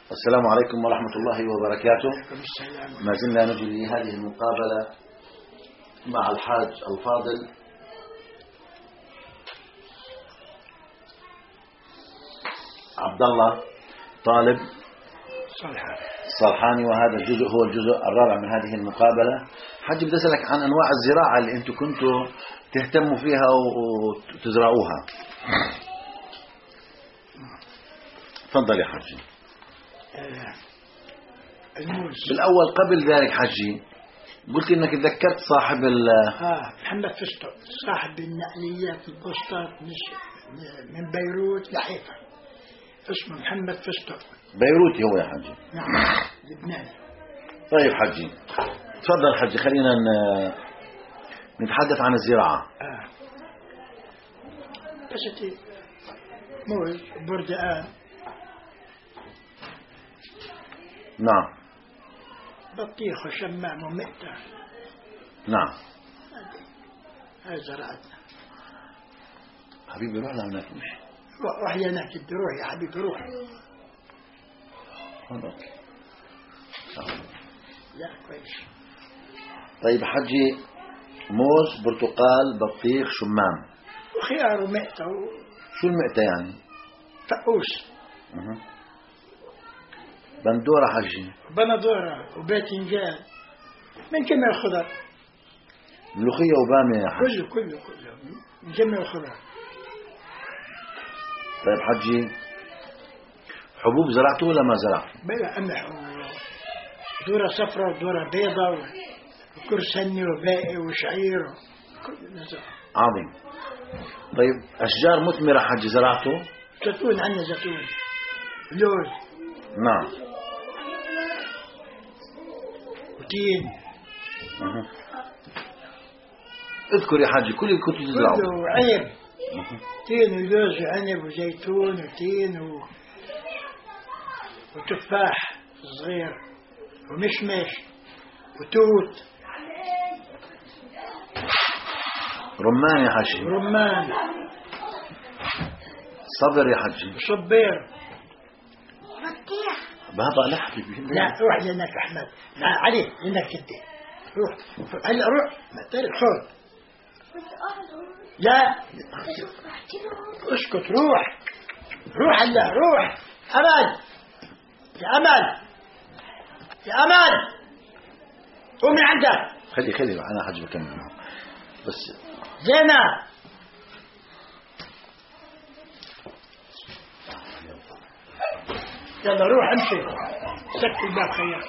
السلام عليكم ورحمة الله وبركاته. ما زلنا نجري هذه المقابلة مع الحاج الفاضل عبد الله طالب صالحاني، وهذا الجزء هو الجزء الرابع من هذه المقابلة. حاج بدي أسألك عن أنواع الزراعة اللي أنتم كنتوا تهتموا فيها وتزرعوها. تفضل يا حاجي. الموز بالأول قبل ذلك حجي قلت إنك تذكرت صاحب محمد فستق، صاحب النقليات البوسطات من بيروت لحيفا، اسمه محمد فستق. بيروتي هو يا حجي؟ نعم، لبناني. طيب حجي تفضل حجي، خلينا نتحدث عن الزراعة. بس موز، بردقان، نعم، بطيخ وشمام ومئتة. نعم، هاي زرعتنا. حبيبي روح لهناك، روح يا هناك، روح يا حبيبي روح. لا كويس. طيب حجي، موز، برتقال، بطيخ، شمام وخيار ومئتة شو المئتة يعني؟ فقوس. بندورة حجي، بندورة وباذنجان، من جميع الخضر، ملوخية وبامية يا حجي، كله من جميع الخضر. طيب حجي، حبوب زرعته ولا ما زرعته؟ بلا قمح ودورة صفراء ودورة بيضاء وكرسني وباقي وشعير كل نزرع. عظيم. طيب أشجار مثمرة حجي زرعته؟ زيتون، عندنا زيتون، لوز، نعم، وتين. اذكر يا حجي كل اللي كنت تزرعه. كله عنب، تين ولوز وعنب وزيتون وتين وتفاح صغير ومشمش وتوت، رمان يا حجي، رمان، صبر يا حجي، صبير. بابا لا حبيبي، لا روح لانك احمد، لا علي لانك جدي، روح هلا روح، ما تعرف خذ. لا اسكت، روح هلا، روح. امل يا امل، يا امل قوم من عندك. خلي انا حجي بكمل معه بس. زينة يلا روح امشي، سكت الباب خيار.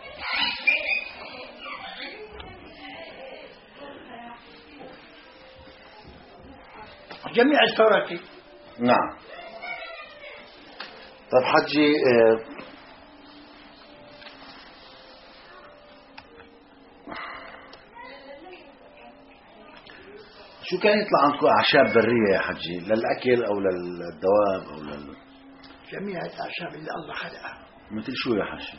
جميع الفواكه. نعم. طيب حجي، شو كان يطلع عندكم أعشاب برية يا حجي للأكل أو للدواب أو جميع الأعشاب اللي الله خلقها. مثل شو يا حجي؟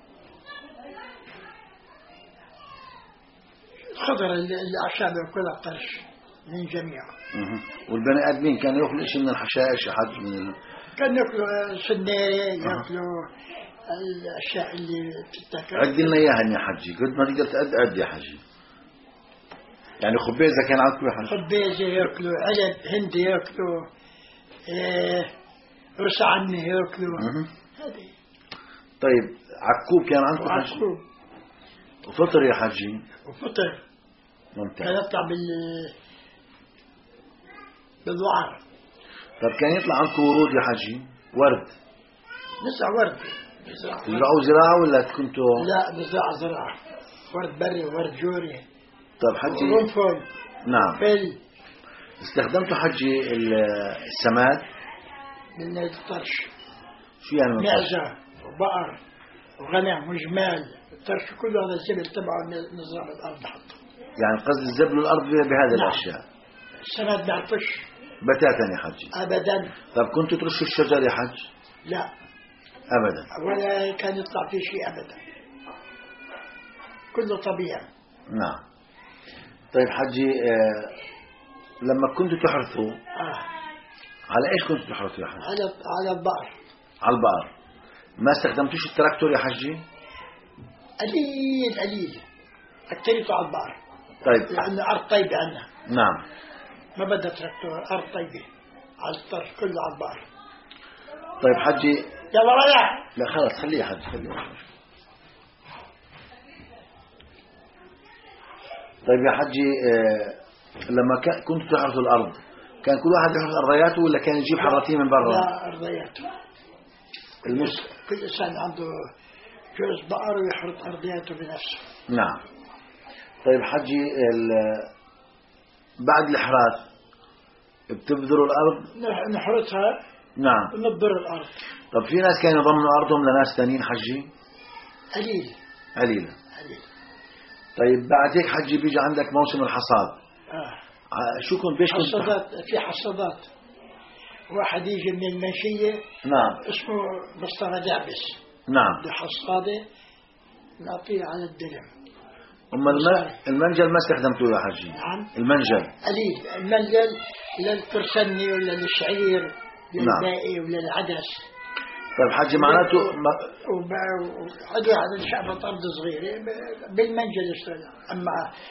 الخضر اللي الأعشاب يأكلها الطرش من جميعها. والبني آدمين كانوا يأكلوا شيء من الحشائش يا حج؟ كانوا يأكلوا سنارة، يأكلوا الأشياء اللي بتتاكل. عد لنا إياها يا حجي قد ما تقدر تقد يا حجي. يعني خبيزة كان عندكم يا حجي؟ خبيزة يأكلوا، علب هندي يأكلوا، رس عني يأكلوا. هذه. طيب عكوب كان عندكم حجي؟ عكوب. وفطر يا حجي؟ وفطر. ممتاز. كان يطلع بالوعر. طيب كان يطلع عندكم ورود يا حجي؟ ورد؟ نزرع ورد. تزرعوا زراعة ولا كنتوا؟ لا نزرع زراعة، ورد بري وورد جوري. طيب حجي. ورنفل. نعم. فل. استخدمتوا حجي السماد؟ من الطرش. شو يعني من الطرش؟ معزة وبقر وغنم وجمال، الطرش كله هذا الزبل تبعه نزرع بالأرض حطه. يعني قصد الزبل الأرض بهذه نعم. الأشياء. السماد بيعطش بتاتا يا حجي؟ أبدا. طب كنتوا ترشوا الشجر يا حج؟ لا أبدا. ولا كان يطلع فيه شيء أبدا، كله طبيعي. نعم. طيب حجي، لما كنتوا تحرثوا على ايش كنتوا تحرثوا يا حج؟ على البقر. على البقر. ما استخدمتوش التراكتور يا حجي؟ قليل أكتريته على البحر. طيب. لأن أرض طيبة عندنا. نعم. ما بدها تراكتور، أرض طيبة على الطرف كله على البحر. طيب حجي. يلا رايح. لا خلاص خليه يا حجي خليه. طيب يا حجي لما كنت تحرث الأرض كان كل واحد يحرث أرضياته ولا كان يجيب حراثيه من برا؟ لا أرضياته. كل إنسان عنده جوز بقر ويحرث أرضياته بنفسه. نعم. طيب حجي بعد الإحراث بتبذروا الأرض؟ نحرثها. نعم. ونبذر الأرض. طب في ناس كانوا يضمنوا أرضهم لناس ثانيين حجي؟ قليلة. طيب بعد هيك حجي بيجي عندك موسم الحصاد. شو كنت بيش حصادات؟ في حصادات. واحد يجي من المنشية. نعم. اسمه مصطفى دعبس. نعم. بحصادة نعطيه على الدرم. أما المنجل ما استخدمتوه يا حجي؟ نعم. المنجل قليل. المنجل للكرسني ولا للشعير للباقي ولا العدس. طيب حجي معناته وعدوا على شعبة أرض صغيرة بالمنجل يشتغل. أما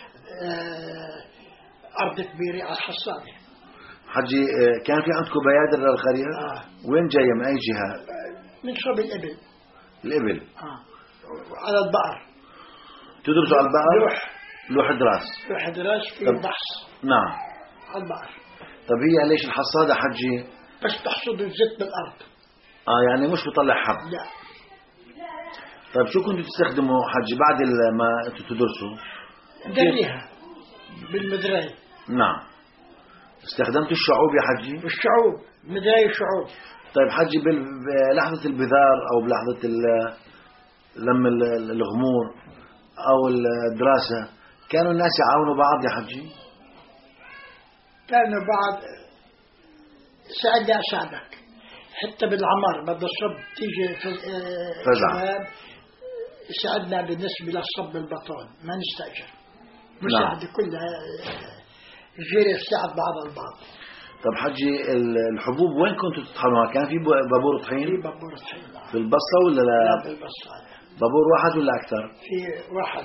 أرض كبيرة على الحصادة. حجي كان في عندكم بيادر للخريف؟ وين جاية من أي جهة؟ من صوب الإبل. الإبل. على البقر. تدرسوا على البقر؟ لوح دراس في بحث. نعم. على البقر. طب هي ليش الحصادة حجي؟ بس تحصد الزيت بالأرض. يعني مش بطلع حب. لا. طيب شو كنتوا تستخدموا حجي بعد ما انتوا تدرسوا؟ دريها بالمدراي. نعم. استخدمتوا الشعوب يا حجي؟ الشعوب مدراي شعوب. طيب حجي بلحظة البذار أو بلحظة لم الغمور أو الدراسة كانوا الناس يعاونوا بعض يا حجي؟ كانوا بعض. ساعدني أساعدك. حتى بالعمر بدنا الصب تيجي فزع. يساعدنا بالنسبة للصب بالبطون ما نستأجر. مساعدة كلها جيرة يساعد بعض البعض. طب حجي الحبوب وين كنتوا تطحنوها؟ كان في بابور طحين؟ في بابور طحين. في البصة ولا لا؟ لا بالبصة. بابور واحد ولا أكثر؟ في واحد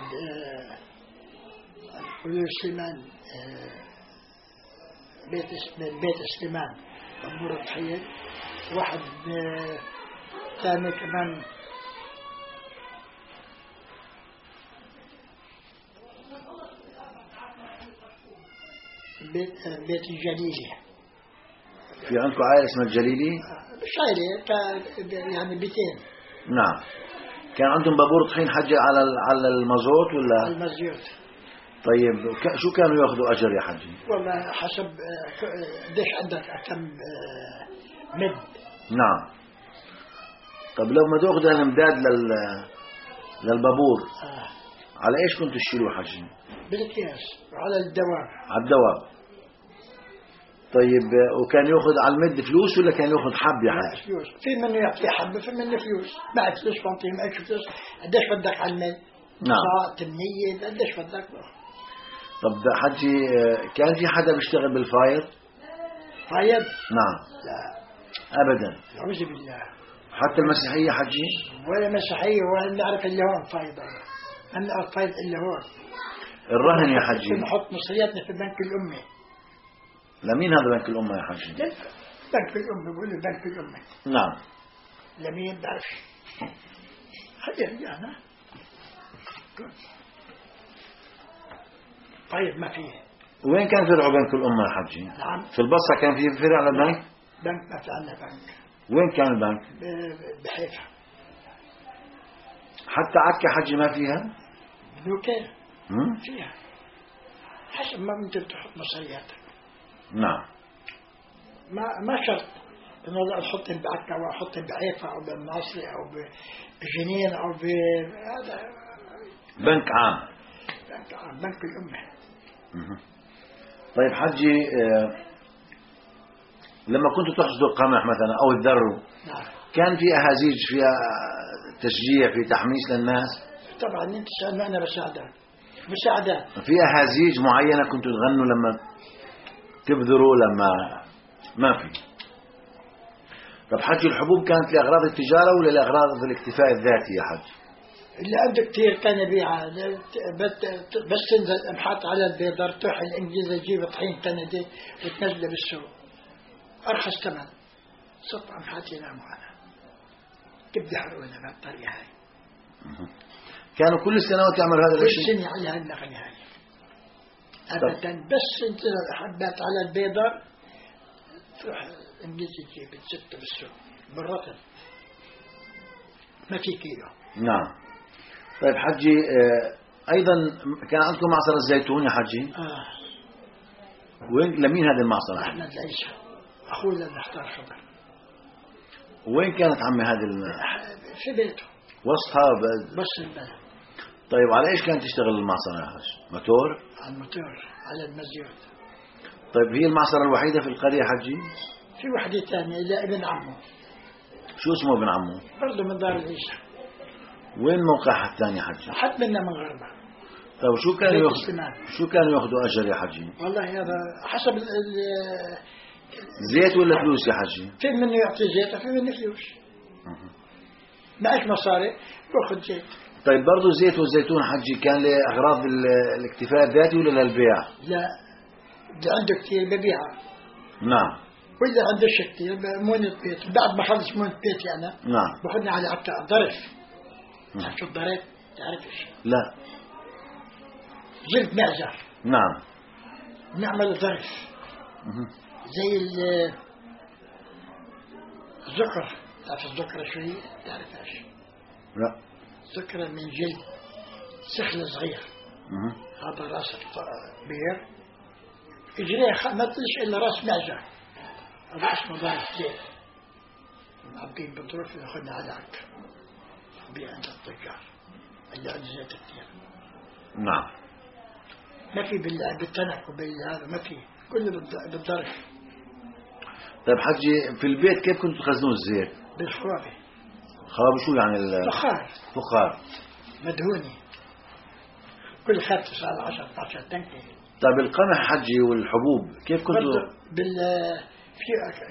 سليمان بيت سليمان بابور طحين. واحد ثاني كمان بيت الجليلي. في عندكم عائلة اسمها الجليلي؟ شايلة يعني بيتين. نعم. كان عندهم بابور طحين حجي على المازوت ولا؟ على المازوت. طيب شو كانوا ياخذوا أجر يا حجي؟ والله حسب قديش عندك كم مد. نعم. طب لو ما تاخذ الامداد للبابور على ايش كنتوا تشيلوه حجي؟ بالكياس وعلى الدواب. على الدواب. طيب وكان ياخذ على المد فلوس ولا كان ياخذ حب يا حجي؟ فلوس. في منه يعطي حب في منه فلوس. معك فلوس بعطيه معك فلوس. قديش بدك على المد؟ نعم. ساعة 8 قديش بدك؟ طب حجي كان في حدا بيشتغل بالفايض؟ فايض؟ نعم. لا ابدا. أعوذ بالله. حتى المسيحية حجي؟ ولا مسيحية ولا نعرف اللي هون فايض. ما نعرف فايض إلا هون. الرهن يا حجي. نحط مصرياتنا في البنك الأمي. لمين هذا بنك الأمة يا حجي؟ بنك الأمة بقول بنك الأمة. نعم. لمين بعرفش. خلينا رجعنا. طيب ما فيه. وين كان فرع بنك الأمة يا حجي؟ نعم. في البصرة كان في فرع للبنك؟ بنك ما في عندنا بنك. وين كان البنك؟ بحيفا. حتى عكا حجي ما فيها؟ بنوكين. فيها. حسب ما انت تحط مصرياتك. نعم. ما شرط انه لا تحط بعكا او احط بحيفا او بالناصري او بجنين او هذا بنك عام. بنك عام بنك الأمة. طيب حجي لما كنتوا تحصدوا القمح مثلا او الذرو نعم. كان في اهازيج فيها تشجيع في تحميس للناس؟ طبعا انت تسألني انا مساعدات. في اهازيج معينة كنتوا تغنوا لما تبذروا لما ما في؟ طب حج الحبوب كانت لأغراض التجارة ولا لأغراض الاكتفاء الذاتي يا حج؟ اللي عنده كثير كان يبيعها، بس تنزل ابحث على البيضة تروح الإنجليزي تجيب طحين كندي وتنزله بالسوق أرخص ثمن، صف أبحاث يناموا عنها كيف يحرقونها بهالطريقة هاي. كانوا كل السنوات يعملوا هذا الشيء؟ كل سنة على هالنغمة هاي أبدا. بس انت حبات على البيضة تروح الإنجليزي تجيب تسته بالسوق بالرطل ما في كيلو. نعم. طيب حجي أيضا كان عندكم معصر الزيتون يا حجي؟ وين لمين هذا المعصر؟ أحمد العيسى أخوه للمختار خضر. وين كانت عمي هذه في بيته وسطها بس البلد. طيب على إيش كانت تشتغل المعصرة يا حج؟ موتور؟ على الموتور على المزيوت. طيب هي المعصرة الوحيدة في القرية حجي؟ في وحدة ثانية لابن عمه. شو اسمه ابن عمه؟ برضه من دار العيسى. وين موقعها الثاني حجي؟ حد منا من غربة. طيب شو كانوا ياخذوا أجر يا حجي؟ والله هذا حسب زيت ولا فلوس يا حجي؟ في منه يعطي زيت وفي منه فلوس. معك مصاري باخذ زيت. طيب برضه زيت والزيتون حجي كان لأغراض الاكتفاء الذاتي ولا للبيع؟ لا اللي عنده كثير ببيعها. نعم. واللي عنده كثير مونة بيت بعد ما خلص مونة بيتي أنا. نعم. باخذني على عكا ظرف. شو الظرف؟ تعرفش؟ لا. جلد معزة. نعم. نعمل ظرف. زي الذكر. تعرف الذكرة شو هي؟ تعرفهاش؟ لا. ذكرة من جلد سخل صغير. هذا راس كبير اجريه ما تلش الا راس معزة. هذا اسمه ظرف زيت. معبين بالظروف ياخذنا على عك. بيع عند التجار اللي عنده زيت كثير. نعم. ما في بالتنك وبالهذا ما في كله بالظرف. طيب حجي في البيت كيف كنتوا تخزنوا الزيت؟ بالخوابة. خوابة شو يعني فخار مدهوني كل خط صار 10 تنكي. طيب القمح حجي والحبوب كيف كنتوا؟ في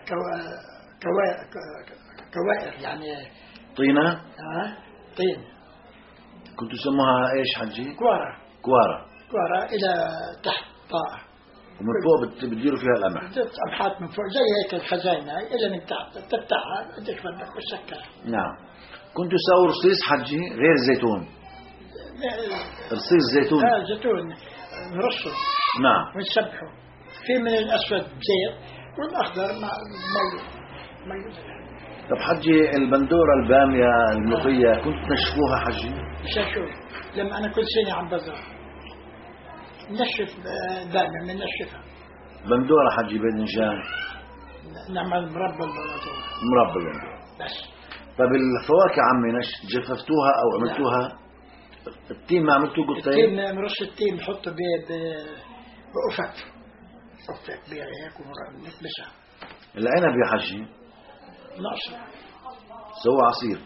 كوائر يعني طينة؟ طين. كنتوا تسموها ايش حجي؟ كوارة إلى تحت طاقة ومن فوق بتديروا فيها القمح. أبحاث من فوق زي هيك الخزاينة إلى من تحت تفتحها بدك بدك وتسكرها. نعم. كنتوا تسووا رصيص حجي غير الزيتون؟ رصيص زيتون. زيتون نرصه. نعم. ونسبحه في من الأسود بزيت والأخضر مي. طب حجي البندورة البامية الملوخية كنت تنشفوها حجي؟ مش شو لما أنا كل سنة عم بزرع نشف دائما بنشفها. بندورة حجي باذنجان. نعمل مربى البندورة. مربى البندورة. بس. طب الفواكه عمي جففتوها أو عملتوها؟ التين ما عملتوه قطين؟ التين نرص التين نحطه بأفك بيه هيك ونكبسها. العنب يا حجي؟ نقصه. سوى عصير.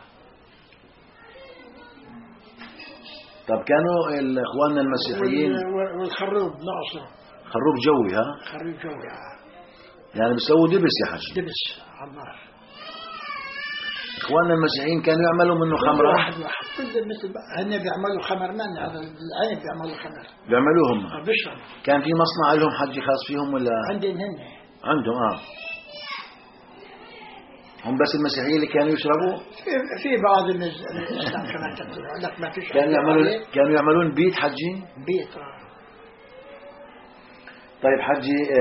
طب كانوا اخواننا المسيحيين والخروب نقصه. خروب جوي ها؟ خروب جوي يعني بيسووا دبس يا حجي؟ دبس على النار. اخواننا المسيحيين كانوا يعملوا منه خمرة؟ واحد كل مثل هن بيعملوا خمر من هذا العنب بيعملوا خمر. بيعملوهم؟ بشرب. كان في مصنع لهم حجي خاص فيهم ولا؟ عندهم هن. عندهم هم بس المسيحيين اللي كانوا يشربوا؟ في بعض الإسلام كمان تقول لك ما فيش. كانوا يعملون بيت حجي؟ بيت. طيب حجي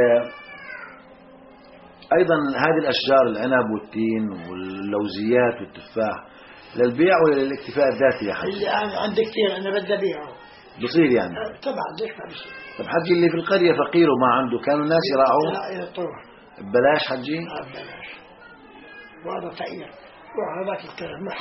أيضا هذه الأشجار العنب والتين واللوزيات والتفاح للبيع ولا للاكتفاء الذاتي يا حجي؟ اللي عندي كثير أنا بدي أبيعه. بصير يعني؟ طبعا ليش ما بصير. طب حجي اللي في القرية فقير وما عنده كانوا الناس يراعوه؟ لا طبعا. ببلاش حجي؟ ببلاش. وهذا فقير وهذاك الكلام ما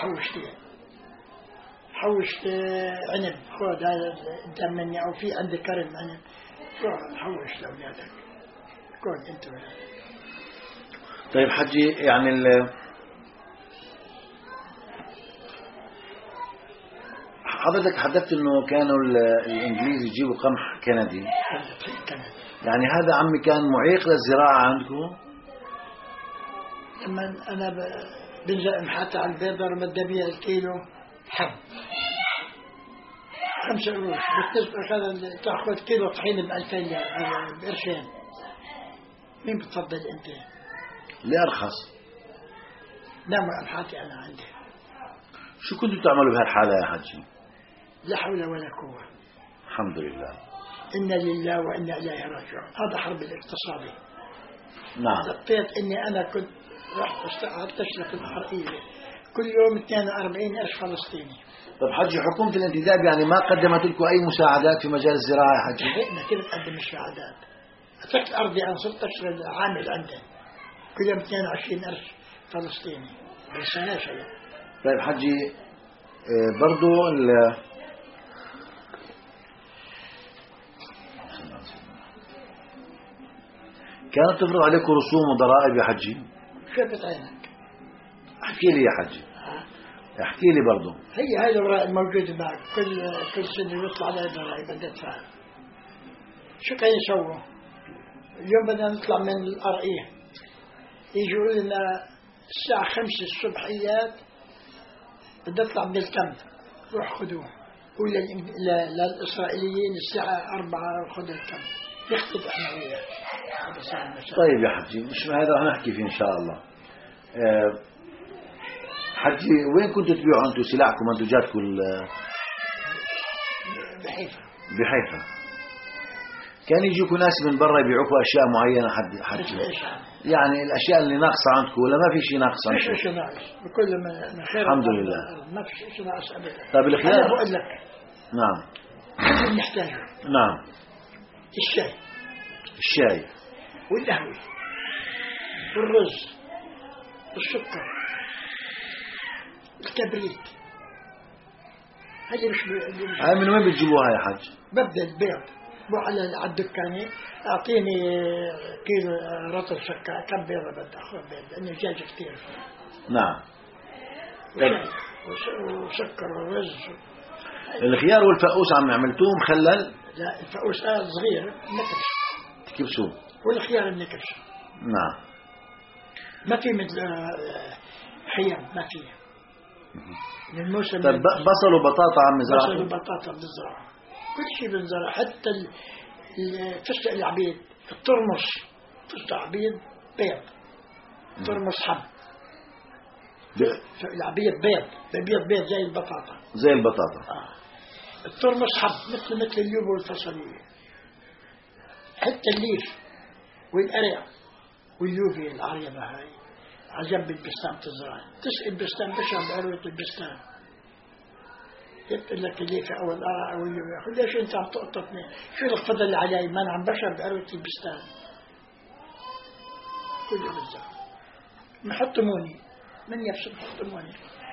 حوشت عنب خذ هذا قدام مني أو في عندي كرم عنب حوش لأولادك كون أنت ولادك. طيب حجي يعني حضرتك حدثت انه كانوا الانجليز يجيبوا قمح كندي. كندي. يعني هذا عمي كان معيق للزراعة عندكم؟ لما أنا بنزل حتى على البيضة بدي أبيع الكيلو حب 5 قروش، بالنسبة تأخذ كيلو طحين ب2000 بقرشين. مين بتفضل أنت؟ اللي أرخص. نعم أبحاثي أنا عندي. شو كنتوا تعملوا بهالحالة يا حجي؟ لا حول ولا قوة. الحمد لله. إنا لله وإنا إليه راجعون. هذا حرب الاقتصادي. نعم. لقيت إني أنا كنت رحت أستشرف الحرقية كل يوم 42 قرش فلسطيني. طب حجي حكومة الانتداب يعني ما قدمت لكم أي مساعدات في مجال الزراعة يا حجي؟ إحنا كيف نقدم مساعدات؟ أتركت أرضي أنا صرت أشتغل عامل عندنا كل يوم 22 قرش فلسطيني بالسنة شيء. طيب حجي برضو كانت تفرض عليكم رسوم وضرائب يا حجي؟ شفت عينك. احكي لي يا حجي، احكي لي برضو. هي الأوراق الموجودة معك كل سنة يطلع عليها ضرائب بدها تدفع. شو كان يسووا؟ اليوم بدنا نطلع من الأرقية يجوا لنا الساعة 5 الصبحيات بدي أطلع من الكامب روح خذوه، للإسرائيليين الساعة 4 خذوا الكامب يختلف احنا وياه. طيب يا حجي مش هذا رح نحكي فيه إن شاء الله. حجي وين كنتوا تبيعوا أنتوا سلعكم منتجاتكم؟ بحيفا. كان يجيكم ناس من برا يبيعوكم أشياء معينة حجي؟ يعني الأشياء اللي ناقصة عندكم ولا ما في شيء ناقص؟ ما في شيء ناقص، بكل من خير الحمد لله ما في شيء ناقص أبدا. طيب الخيار أنا بقول لك نعم اللي نحتاجه نعم الشاي والقهوة والرز والسكر الكبريت. هذه مش هاي من وين بتجيبوها يا حاج؟ ببدأ البيض بروح على الدكانة أعطيني كيلو رطل سكر كم بيضة بدي أخذ بيض لأنه دجاج كثير. نعم. وسكر ورز. الخيار والفقوس عم عملتوه مخلل؟ لا الفقوس صغير نكبش. تكبسوه؟ والخيار النكبش. نعم. ما في مثل حيام ما فيه. من الموسم. طيب بصل وبطاطا عم زرعتوا؟ بصل وبطاطا بنزرع كل شيء بنزرع حتى فستق العبيد الترمس فستق عبيد بيض ترمس حب العبيد بيض زي البطاطا الترمس حب مثل الليوب والفاصوليا حتى الليف والقرع واليوفي العريضة هاي على جنب البستان تزرع تسقي البستان بشرب عروة البستان يقول لك اللي في أول يقول ليش أنت عم تقططني شو الفضل اللي علي ما أنا عم بشرب بعروة البستان كله بالزرع محطموني من يفسد محطموني.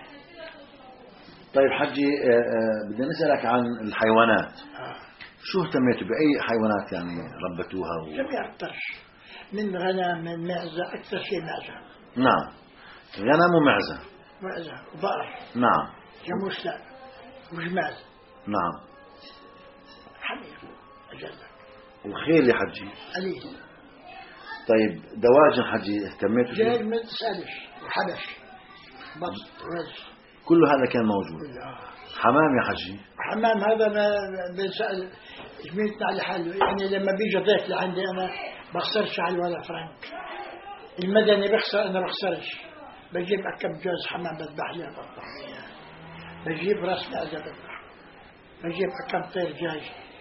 طيب حجي بدنا نسألك عن الحيوانات. شو اهتميتوا بأي حيوانات يعني ربتوها؟ جميع الطرش من غنم من معزة أكثر شيء معزة. نعم غنم ومعزة وبقر. نعم. جاموس لا وجمال. نعم. حمير أجلك. وخيل يا حجي؟ قليل. طيب دواجن حجي اهتميتوا فيه؟ دجاج ما تسألش وحبش بط ورز كل هذا كان موجود. حمام يا حجي؟ حمام هذا ما بنسأل زميلتنا على حاله يعني لما بيجي ضيف لعندي أنا بخسرش على ولا فرنك. المدني بخسر أنا بخسرش. بجيب أكم جوز حمام بذبح لي بطلع. بجيب راس معزة بذبح. بجيب أكم طير جاي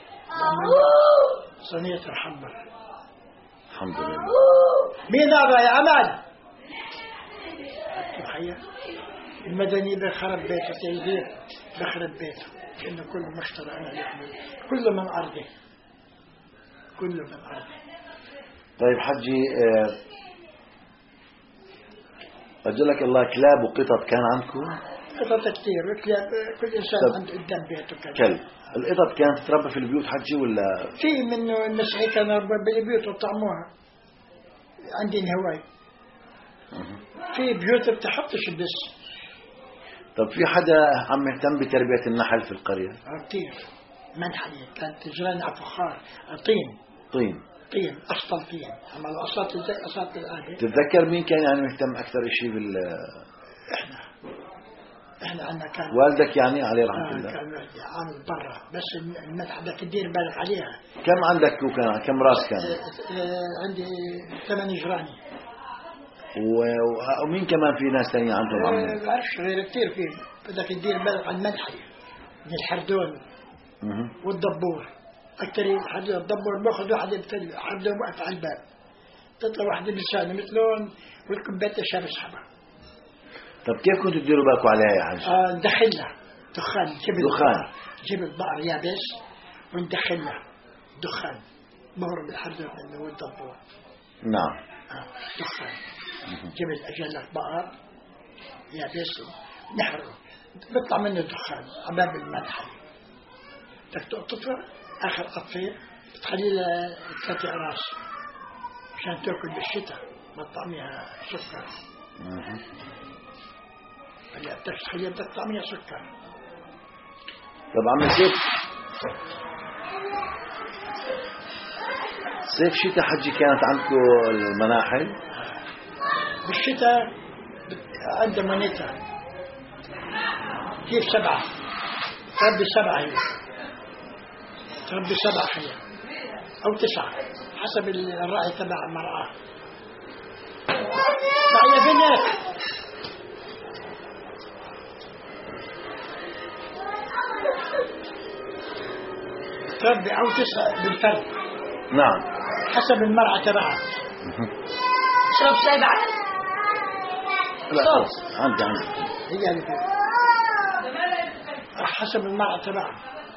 صينية الحمر. الحمد لله. مين هذا يا أمل؟ تخيل المدني بخرب بيته تيزير بخرب بيته لأنه كله مشترى أنا يحمل كله من أرضي كله من أرضي. طيب حجي أجلك الله كلاب وقطط كان عندكم؟ قطط كثير وكلاب كل إنسان عنده قدام بيته كلب. القطط كانت تتربى في البيوت حجي ولا؟ في منه المسيحي كان يربى بالبيوت وطعموها عندي هواي. في بيوت بتحطش بس. طب في حدا عم يهتم بتربية النحل في القرية؟ كثير منحلية كانت تجران على فخار طين أسطل طين، أما الأساط زي أساط الآن. تتذكر مين كان يعني مهتم أكثر شيء إحنا عندنا كان والدك يعني عليه رحمة الله كان عامل برا، بس المدح بدك تدير بالك عليها. كم عندك كم راس كان؟ عندي 8 جراني. ومين كمان في ناس ثانيين عندهم عمي؟ بعرفش غير كثير فيه، بدك تدير بالك على المدحي من الحردون والدبور. أكثر الدبور باخذ واحد الحردون وقف على الباب، تطلع واحد بلسانه مثلهم والكبات شاب يسحبها. طب كيف كنتوا تديروا بالكم عليها يا حاج؟ ندخلها دخان، جيب البقر يابس وندخلها دخان مهر بالحردون والدبور. نعم. دخان جيب الأجلة بقر يابس نحره بيطلع منه دخان عباب الملح. بدك تقطفه آخر قطفة تخلي له 3 أراس عشان تأكل بالشتاء ما تطعميها سكر. هلا بدك تخليها بدك تطعميها سكر. طب عم صيف شتاء حجي كانت عندكم المناحل؟ بالشتاء عندها منيتها كيف 7 تربي 7 هي تربي 7 خيام أو 9 حسب الرأي تبع المرأة. يا بنات تربي أو 9 بالفرد. نعم. حسب المرأة تبعها. شرب 7. لا عندي هي اللي فيه. حسب المرأة تبعها.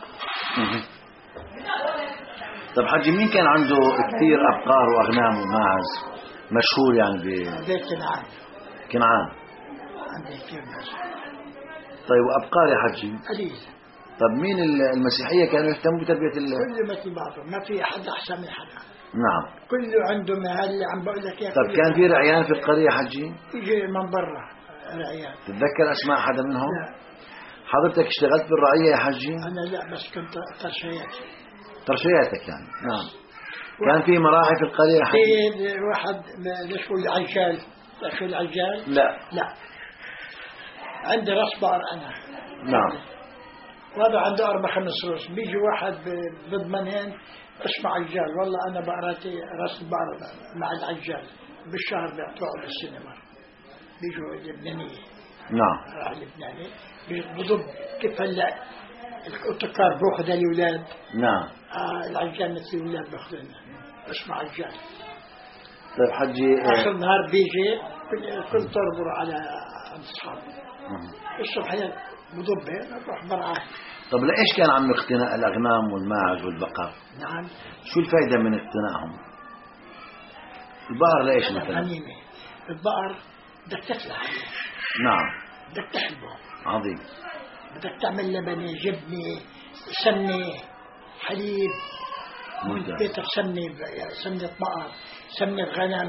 طب حجي مين كان عنده كثير أبقار وأغنام وماعز مشهور يعني بيت كنعان؟ عندي كثير ناس. طيب وأبقار يا حجي؟ قليل. طب مين المسيحية كانوا يهتموا بتربية كله مثل بعضه، ما في أحد أحسن من حدا. نعم. كله عنده مهل اللي عم بقول لك. طب كان في رعيان في القرية حجي؟ يجي من برا رعيان. تتذكر أسماء حدا منهم؟ لا. حضرتك اشتغلت بالرعية يا حجي؟ أنا لا، بس كنت ترشياتك يعني. نعم. كان في مراعي في القرية يا حجي؟ في واحد ليش هو العجال. شو العجال؟ لا عندي راس بقر أنا. نعم. وهذا عنده 4-5 روس. بيجي واحد بضمنين اسمه عجال، والله أنا بقراتي راس البقر مع العجال بالشهر بيعطوه بالسينما. بيجوا اللبنانية. نعم. راح لبناني بضب كيف هلا الأوتوكار بأخذ الأولاد. نعم. العجال مثل الأولاد بأخذنا اسمه عجال. طيب حجي آخر نهار بيجي كل تربر على أصحابه. الصبح بضبه نروح برعاه. طب لإيش كان عم اقتناء الأغنام والماعز والبقر؟ نعم. شو الفائدة من اقتنائهم؟ البقر لإيش مثلا؟ غنيمة. البقر بدك تفلح. نعم. بدك تحلبه. عظيم. بدك تعمل لبنة، جبنة، سمنة، حليب. بيتك سمنة بقر، سمنة غنم،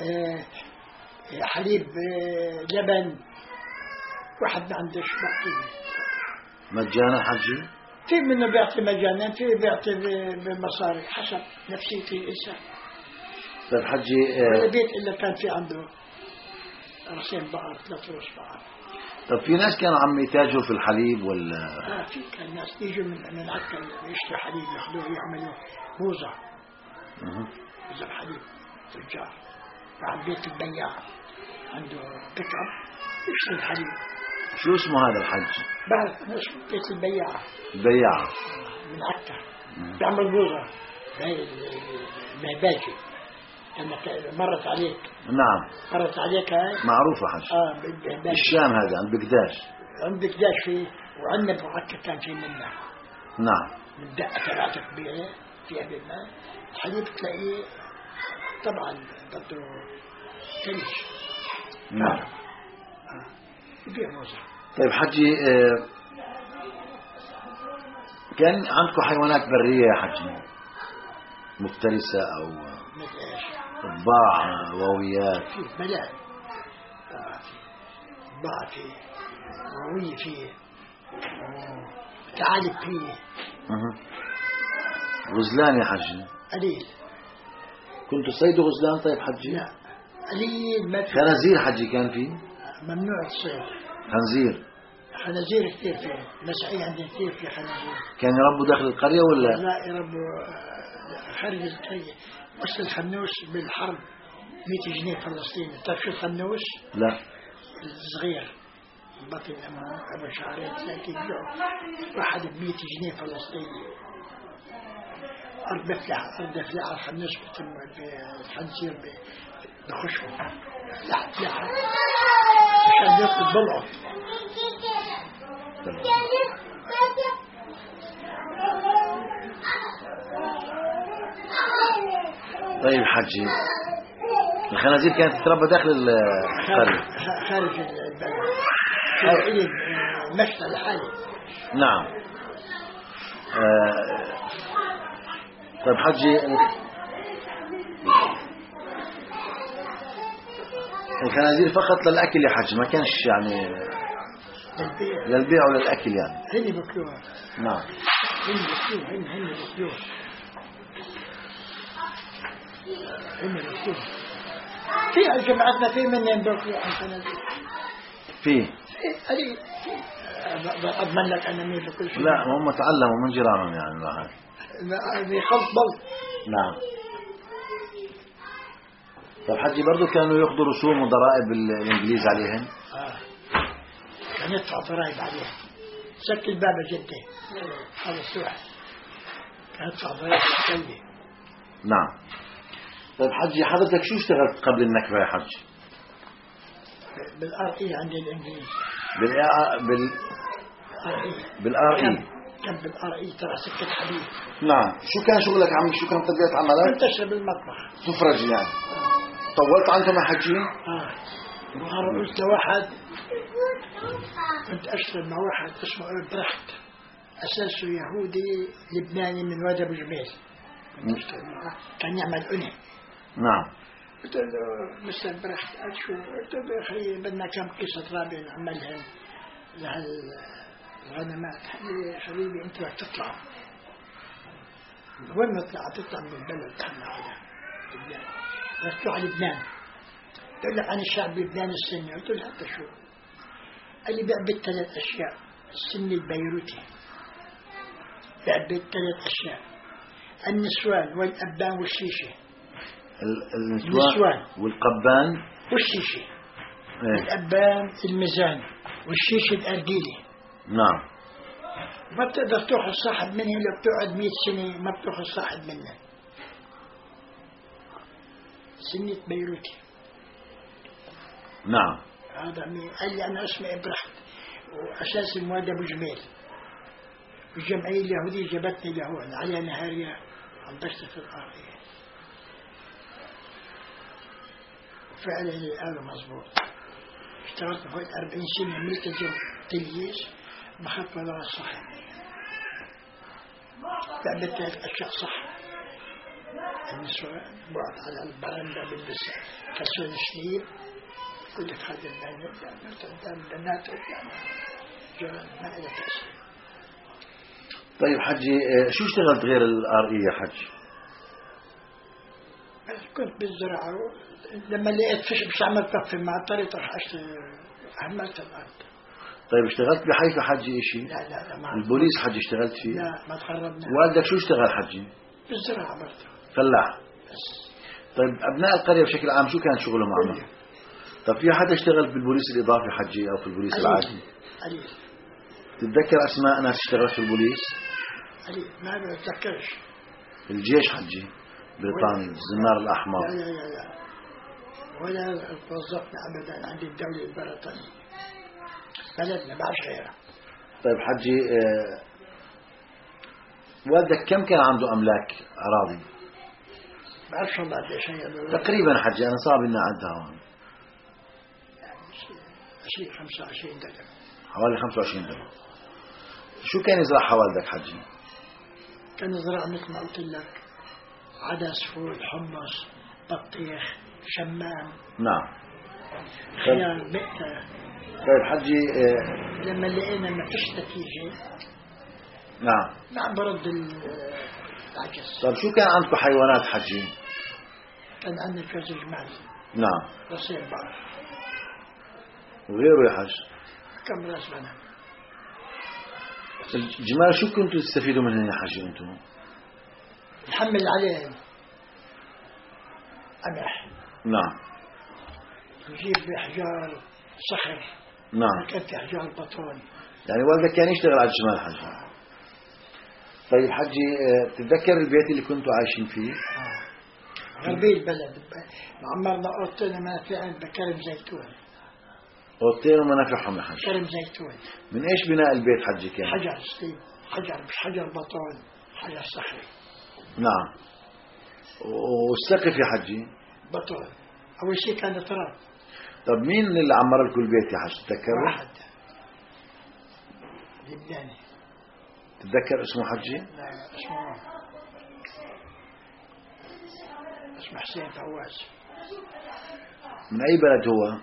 حليب، لبن. واحد ما عندش بقى مجانا حجي؟ في منه بيعطي مجانا، في بيعطي بالمصاري حسب نفسية الإنسان. طيب حجي البيت اللي كان في عنده راسين بقر 3 روس بقر. طب في ناس كانوا عم يتاجروا في الحليب ولا؟ في كان ناس يجوا من عكا يشتروا حليب ياخذوه يعملوا بوزة. بوزة حليب تجار. وعند بيت البياع عنده بيك اب يشتري الحليب. شو اسمه هذا الحج؟ بعرف اسمه بيت البياع. البياع من عكا بيعمل بوزة. هاي المهباجي انك مرت عليك. نعم. مرت عليك هاي معروفة حج. الشام هذا عند بقداش. عند بقداش فيه، وعندنا بعكا كان في منه. نعم. الدقة تبعته كبيرة فيها بالماء. الحليب تلاقيه طبعا بده ثلج. نعم. يبيع موزة. طيب حجي كان عندكم حيوانات برية يا حجي مفترسة أو ضباع وويات؟ فيه بلاء ضباع فيه ووية فيه وثعالب فيه. غزلان يا حجي؟ قليل. كنتوا تصيدوا غزلان طيب حجي؟ لا قليل ما في. خنازير حجي كان فيه؟ ممنوع الصيد. خنزير. خنازير كثير فيه، مسعي عندنا كثير في خنازير. كان يربوا داخل القرية ولا؟ لا يربوا خارج القرية. بس الخنوس بالحرب 100 جنيه فلسطيني. تعرف شو الخنوس؟ لا. الصغير بطن أبو شعرين 30 يوم واحد ب 100 جنيه فلسطيني. أرض فلاحة على الخنوس بالخنزير بخشوا فلاحة عشان ياخذ ضلعه. طيب حجي الخنازير كانت تتربى داخل القرية خارج البلد في مشتى الحالي. نعم. طيب حجي الخنازير فقط للأكل يا حج ما كانش يعني للبيع وللأكل يعني. هني بكلوها. نعم. هني بكلوها هني بكلوها هني بكلوها. في جماعتنا في من ينبكلوا عن خنازير. في هذه أضمن لك أنا مين بكل شيء. لا هم تعلموا من جيرانهم يعني هذه خلط بل. نعم. طيب حجي برضو كانوا ياخذوا رسوم وضرائب الإنجليز عليهم. كان يدفع ضرائب عليهم. سك الباب جدي هذا السوح كان يدفع ضرائب الكلبي. نعم. طيب حجي حضرتك شو اشتغلت قبل النكبة يا حجي؟ بالار اي عند الانجليز. بالار اي. كان بالار اي ترى سكة حديد. نعم. شو كان شغلك عمي؟ شو كان طبيعة عملك؟ كنت اشرب بالمطبخ. سفرج يعني. طولت عنكم يا حجي؟ مرة قلت لواحد كنت اشتغل مع واحد اسمه برحت اساسه يهودي لبناني من وادي ابو جميل. كنت اشتغل معه كان يعمل أني. نعم. قلت له مستر برحت شو؟ قلت له يا اخي بدنا كم قصة رابع نعملها لهالغنمات. قال لي حبيبي انت بدك تطلع. وين نطلع؟ تطلع من البلد تحنا على لبنان. بدك تروح على لبنان. قال لك عن الشعب اللبناني السني. قلت له حتى شو؟ قال لي بعبد 3 أشياء. السني البيروتي بعبد 3 أشياء: النسوان والأبان والشيشة. النسوان والقبان والشيشة. الأبان الميزان والشيشة الأرجيلي. نعم. ما بتقدر تأخذ صاحب منه لو بتقعد 100 سنة ما بتأخذ صاحب منه. سنة بيروتي. نعم. هذا مين؟ قال لي أنا اسمي إبراهيم وأساس المواد أبو جميل. والجمعية اليهودية جابتني لهون على نهارية عم بشتغل القاضية. وفعلا اللي قالوا مظبوط. اشتغلت هون 40 سنة ملتزم تلييس ما أخذت ولا صح. بعمل 3 أشياء صح. النسوان بعد على البرندة بلبس كسون شنيب. كل خادم البنات جرى ما إلى تأثير. طيب حجي شو اشتغلت غير الار اي يا حج؟ كنت بالزراعة. لما لقيت فيش مش عمل طفل مع الطريق راح أهملت الأرض. طيب اشتغلت بحيفا حجي إشي؟ لا ما البوليس حجي اشتغلت فيه؟ لا ما تخربنا. والدك شو اشتغل حجي؟ بالزراعة برضه فلاح. بس. طيب أبناء القرية بشكل عام شو كان شغلهم عمل؟ طب في حدا اشتغل في البوليس الإضافي حجي أو في البوليس العادي؟ قليل. تتذكر أسماء ناس اشتغلت في البوليس؟ قليل ما بتذكرش. الجيش حجي بريطاني الزنار الأحمر. لا ولا توظفنا أبدا عند الدولة البريطانية. بلدنا بعرف غيرها. طيب حجي والدك كم كان عنده أملاك أراضي؟ بعرفش والله قديش هي تقريبا حجي أنا صعب إني أعدها هون. 25 دقيقة. حوالي 25 دقيقة. شو كان يزرعها والدك حجي؟ كان يزرع مثل ما قلت لك عدس، فول، حمص، بطيخ، شمام. نعم. خيار، بقة. طيب حجي لما لقينا ما فيش نتيجة نعم ما عم برد العجز. طيب شو كان عندكم حيوانات حجي؟ كان عندي جوز جمال. نعم. رصير بقر. وغيره يا حاج؟ كم راس غنم. الجمال شو كنتوا تستفيدوا منهم يا حاج أنتم؟ نحمل عليهم قمح. نعم. نجيب بأحجار صخر. نعم. كان في أحجار بطون. يعني والدك كان يشتغل على الجمال حاج. طيب حجي تتذكر البيت اللي كنتوا عايشين فيه؟ غربي البلد. عمرنا أوضتنا منافع بكرم زيتون. أوضتين ومنافعهم يا حاج. كرم زيتون. من إيش بناء البيت حجي كان؟ حجر ستيل. حجر مش حجر بطون. حجر صخري. نعم. والسقف يا حجي؟ بطون. أول شيء كان تراب. طب مين اللي عمر لكم البيت يا حاج تتذكروا؟ واحد لبناني. تتذكر اسمه حجي؟ لا اسمه حسين فواز. من أي بلد هو؟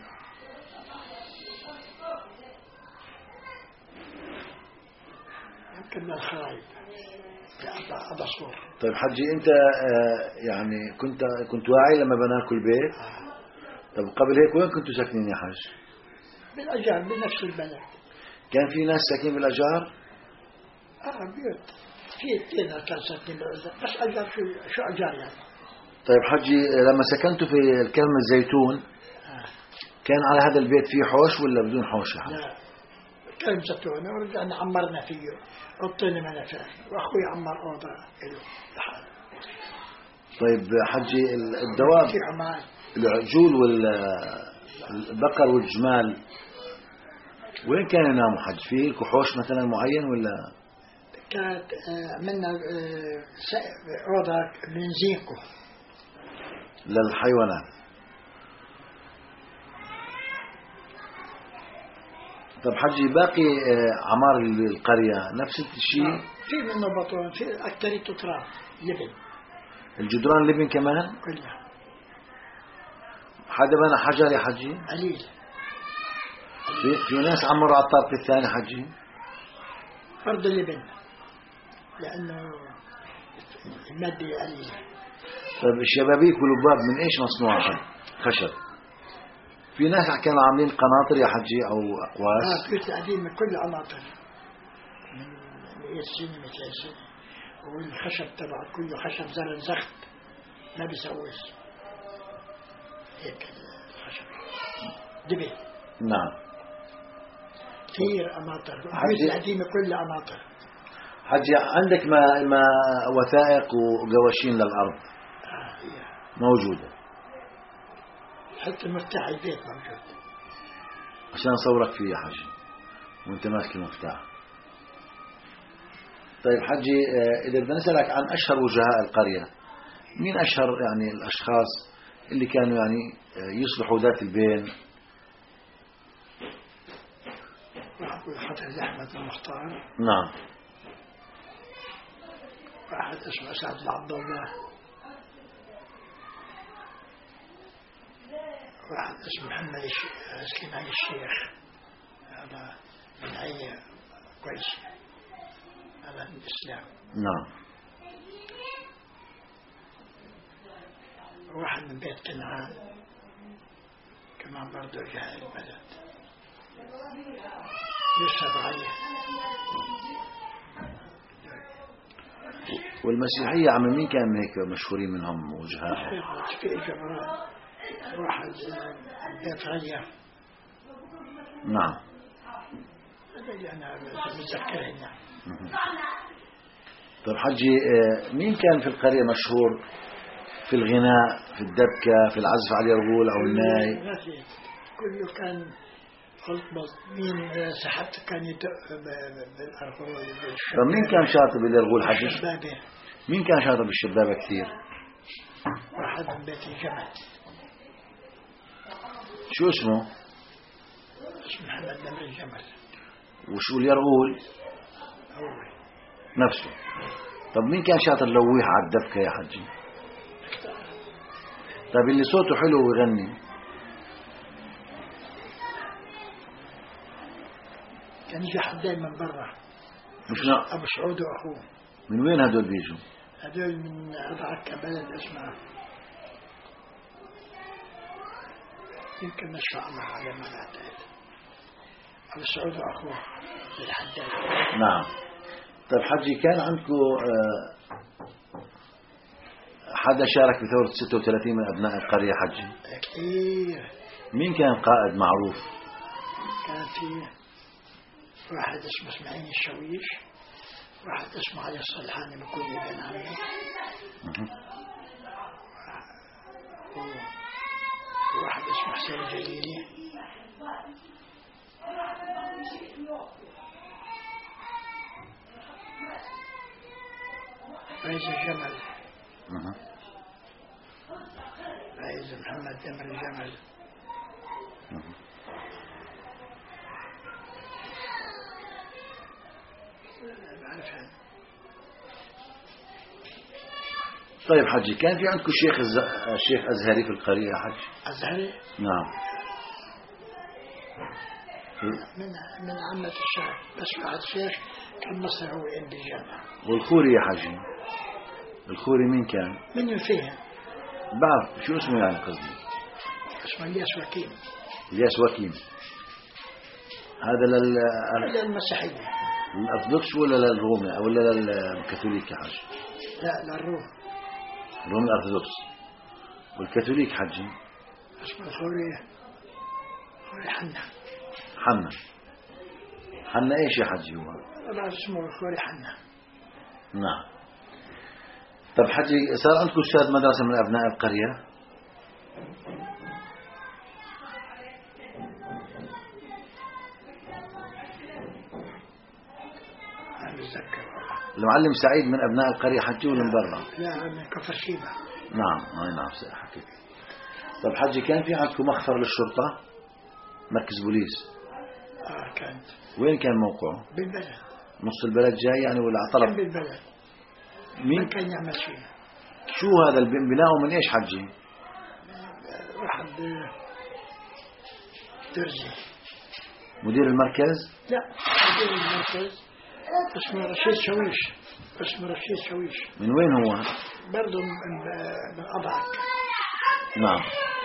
يمكن من الخرايب. هذا صور. طيب حجي أنت يعني كنت واعي لما بناكل البيت؟ طب قبل هيك وين كنتوا ساكنين يا حاج؟ بالأجار بنفس البلد. كان في ناس ساكنين بالأجار؟ بيوت. في اثنين كان ساكنين بالأجار. بس أجار شو أجار يعني؟ طيب حجي لما سكنتوا في الكرم الزيتون كان على هذا البيت فيه حوش ولا بدون حوش يا حاج؟ لا كرم زيتون ورجعنا عمرنا فيه. أوضتنا منافع وأخوي عمر أوضة له لحاله. طيب حجي الدواب في عمان. العجول والبقر والجمال وين كانوا يناموا حج؟ في كحوش مثلا معين ولا؟ كانت عملنا أوضة من زينكو للحيوانات. طب حجي باقي عمار القرية نفس الشيء؟ في منه بطون. في أكتريته تراب لبن. الجدران لبن كمان؟ كلها. حدا بنى حجر يا حجي؟ قليل. في ناس عمروا على الطابق الثاني حجي؟ فرض اللبن لأنه المادة قليلة. طيب الشبابيك والباب من ايش مصنوعة؟ خشب. في ناس كانوا عاملين قناطر يا حجي او اقواس؟ بيوت القديمة كلها قناطر من 100 سنة 200 سنة. والخشب تبع كله خشب زرن زخت ما بيسويش هيك الخشب دبي. نعم. كثير قناطر. البيوت القديمة كلها قناطر. حجي عندك ما وثائق وقواشين للأرض موجودة؟ حتى مفتاح البيت موجود عشان أصورك فيه يا حجي وانت ماسك المفتاح. طيب حجي إذا بدنا نسألك عن أشهر وجهاء القرية، مين أشهر يعني الأشخاص اللي كانوا يعني يصلحوا ذات البين؟ واحد أحمد المختار. نعم. واحد اسمه سعد عبد الله. واحد اسمه محمد سليمان الشيخ. هذا من عية كويس. هذا من الإسلام. نعم. واحد من بيت كنعان كمان برضو جاء البلد يشهد عليه. والمسيحية عم مين كان هيك مشهورين منهم وجهاء؟ في جبران. واحد بيت غير. نعم. هذا اللي أنا متذكره هنا. طيب حجي مين كان في القرية مشهور في الغناء في الدبكة في العزف على اليرغول أو الناي؟ كله كان خلط. مين سحبت كان يدق بالأرغول. طيب مين كان شاطر باليرغول حجي؟ الشبابة. مين كان شاطر بالشبابة كثير؟ واحد من بيت الجمل. شو اسمه؟ اسمه محمد نمر الجمل. وشو اليرغول؟ هو نفسه. طب مين كان شاطر لويح على الدبكة يا حجي؟ طيب اللي صوته حلو ويغني؟ كان يجي حدين من برا. مش أبو سعود وأخوه. من وين هدول بيجوا؟ هدول من عكا بلد اسمه يمكن ما شاء الله على ما أعتقد أبو سعود وأخوه الحداد. نعم. طيب حجي كان عندكم حدا شارك بثورة 36 من أبناء القرية حجي؟ كثير. مين كان قائد معروف؟ كان في واحد اسمه اسماعيل الشويش، واحد اسمه علي الصلحاني بكون ابن عمي، وواحد اسمه حسين الجليلي، فايز الجمل، فايز محمد دمر الجمل. طيب حجي كان في عندكم شيخ أزهري في القرية يا حج؟ أزهري؟ نعم. من عامة الشعب، بس بعد شيخ كان مصر هو ابن الجامعة. والخوري يا حجي؟ الخوري مين كان؟ من فيها؟ بعرف شو اسمه يعني قصدي؟ اسمه الياس وكيم. الياس وكيم. هذا للمسيحية. للأرثوذكس ولا للرومي ولا للكاثوليك يا حج؟ لا للروم. الرومي الأرثوذكس. والكاثوليك حجي؟ اسمه الخوري حنا. حنا ايش يا حجي هو؟ لا اسمه الخوري حنا. نعم. طب حجي صار عندكم أستاذ مدرسة من أبناء القرية؟ المعلم سعيد من أبناء القرية حجي ولا من برا؟ لا من كفر شيبة. نعم حكيت. طب حجي كان في عندكم مخفر للشرطة؟ مركز بوليس؟ كانت. وين كان موقعه؟ بالبلد. نص البلد جاي يعني ولا على طرف؟ بالبلد. مين كان يعمل شيء؟ شو هذا بناؤه من ايش حجي؟ واحد درزي. مدير المركز؟ لا مدير المركز اسمه رشيد شويش. من وين هو؟ برضه من أضعك. نعم.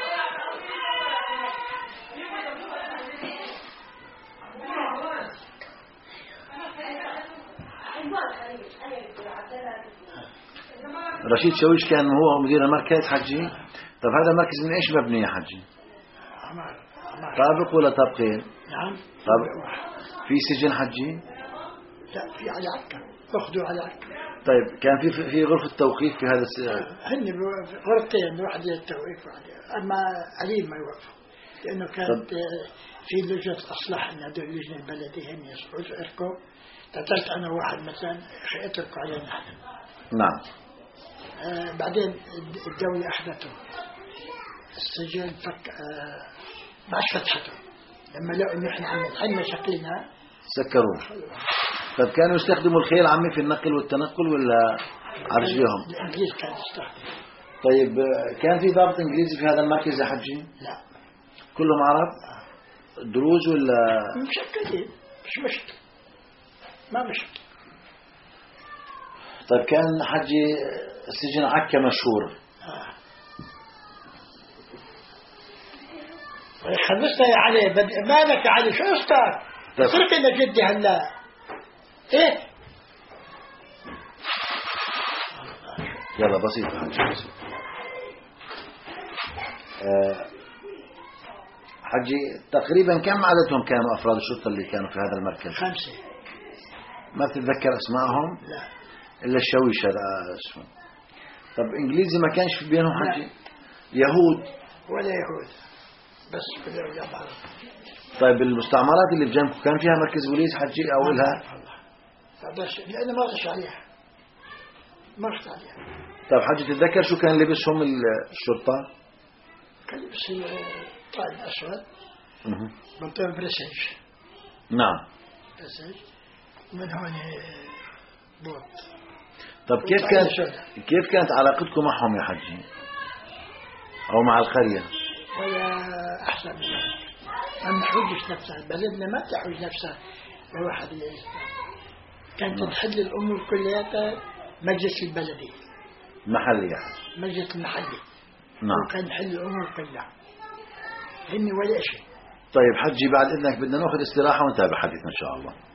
رشيد شويش كان هو مدير المركز حجي. طب هذا المركز من ايش مبني يا حجي؟ عمار. طابق ولا طابقين؟ نعم. طابق. في سجن حجي؟ لا في على عكا، اخذوا على عكا. طيب كان في غرفة توقيف في هذا هن غرفتين، واحدة للتوقيف وواحدة، اما علي ما يوقفوا لانه كانت في لجنة اصلاح، ان هذول اللجنة البلدية هم يركوا. قتلت انا واحد مثلا اتركوا علينا نحن. نعم. بعدين الدولة اخذته السجن ما فتحته لما لقوا انه احنا عم مشاكلنا سكروه. طب كانوا يستخدموا الخيل عمي في النقل والتنقل ولا عرجلهم؟ الانجليز كان يستخدم. طيب كان في ضابط انجليزي في هذا المركز يا حجي؟ لا كلهم عرب؟ دروز ولا مشكلين؟ مش مشكل، ما مشكل. طيب كان حجي سجن عكا مشهور. خلصنا يا علي، مالك يا علي شو استاذ؟ صرت لنا جدي هلا ايه؟ يلا بسيط حجي بسيط. حجي تقريبا كم عددهم كانوا أفراد الشرطة اللي كانوا في هذا المركز؟ 5. ما بتتذكر أسمائهم؟ لا إلا الشويش هذا اسمه. طب إنجليزي ما كانش في بينهم حجي؟ يهود؟ ولا يهود، بس كلهم يابان. طيب المستعمرات اللي بجنبكم كان فيها مركز بوليس حجي أو لها؟ لأنه ما غش عليها، ما غش عليها. طيب حجي تتذكر شو كان لبسهم الشرطة؟ كان لبس طاقم أسود، بنطلون بريسيج. نعم. بريسيج ومن هون بوت. طب كيف كانت علاقتكم معهم يا حجي أو مع القرية؟ ولا أحسن من ذلك. ما نحوجش نفسها، بلدنا ما تحوج نفسها لواحد يعيش. كانت تحل الأمور كلها مجلس البلدي محلي يعني. مجلس المحلي. نعم. كان يحل الأمور كلها. هني ولا شيء. طيب حجي بعد إذنك بدنا نأخذ استراحة ونتابع حديثنا إن شاء الله.